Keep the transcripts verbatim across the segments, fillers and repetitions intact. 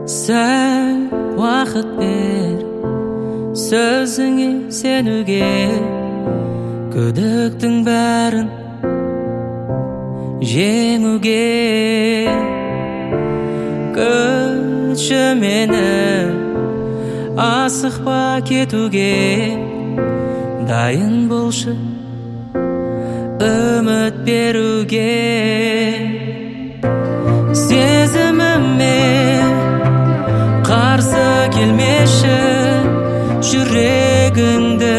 Сәл уақыт бер сөзіңе сенуге, күдіктің бәрін жеңуге. Күтші мені, асықпа кетуге, дайын болшы үміт беруге. Сезіміме қарсы келмеші, жүрегіңді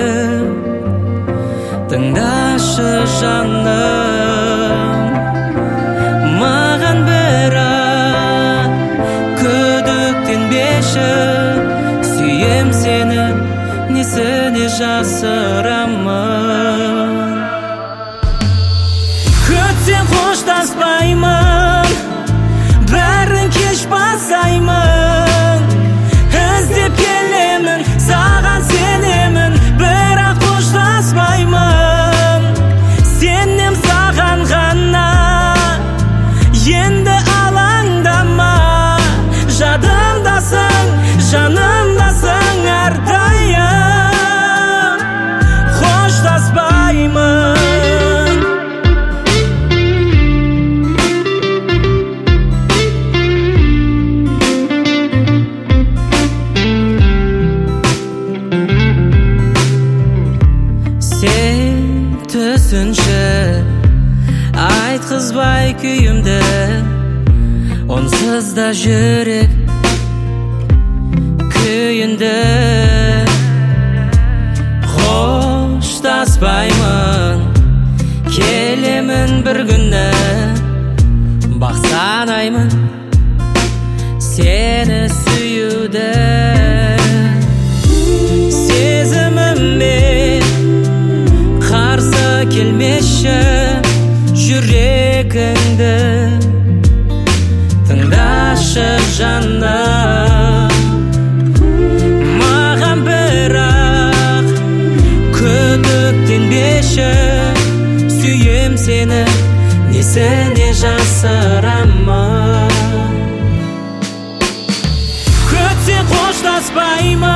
тыңдашы жаным. Маған бірақ күдіктенбеші, сүйем сені, несіне жасырамын. Күтсең қоштаспаймын, бәрін кеш басаймын. Іздеп келемін, саған сенемін, бірақ қоштаспаймын. Сенем саған ғана, енді алаңдама. Жадымдасың, жанымдасың әрдайым. Қоштаспаймын. Түсінші айтқызбай күйімді, онсыз да жүрек күйінді. Қоштаспаймын, келемін бір күні, бақ санаймын сені сүюді. Келмеші, жүрегіңді тыңдашы жаным. Маған бірақ күдіктенбеші, сүйем сені, несіне жасырамын. Күтсең қоштаспаймын,